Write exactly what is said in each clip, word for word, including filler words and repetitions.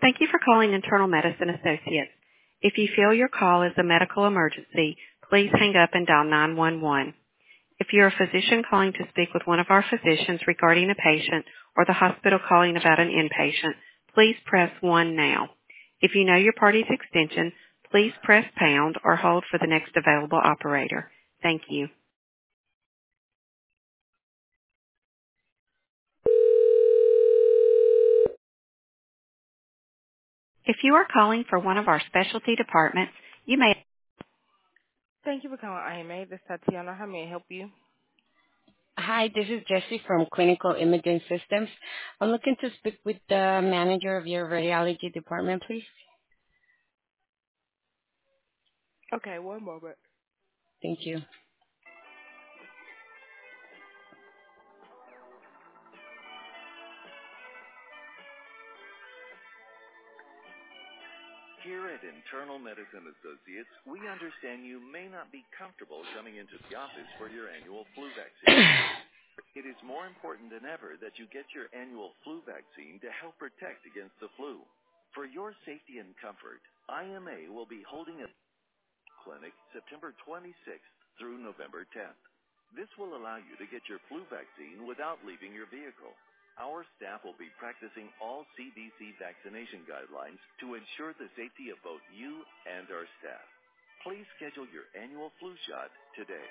Thank you for calling Internal Medicine Associates. If you feel your call is a medical emergency, please hang up and dial nine one one. If you're a physician calling to speak with one of our physicians regarding a patient or the hospital calling about an inpatient, please press one now. If you know your party's extension, please press pound or hold for the next available operator. Thank you. If you are calling for one of our specialty departments, you may. Thank you for calling I M A. This is Tatiana. How may I help you? Hi, this is Jessie from Clinical Imaging Systems. I'm looking to speak with the manager of your radiology department, please. Okay, one moment. Thank you. Here at Internal Medicine Associates, we understand you may not be comfortable coming into the office for your annual flu vaccine. It is more important than ever that you get your annual flu vaccine to help protect against the flu. For your safety and comfort, I M A will be holding a clinic September twenty-sixth through November tenth. This will allow you to get your flu vaccine without leaving your vehicle. Our staff will be practicing all C D C vaccination guidelines to ensure the safety of both you and our staff. Please schedule your annual flu shot today.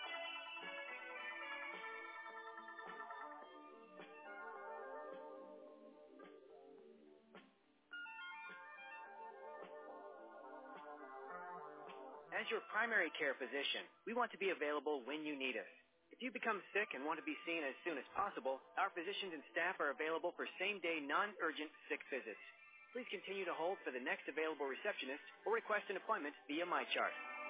As your primary care physician, we want to be available when you need us. If you become sick and want to be seen as soon as possible, our physicians and staff are available for same-day, non-urgent sick visits. Please continue to hold for the next available receptionist or request an appointment via MyChart.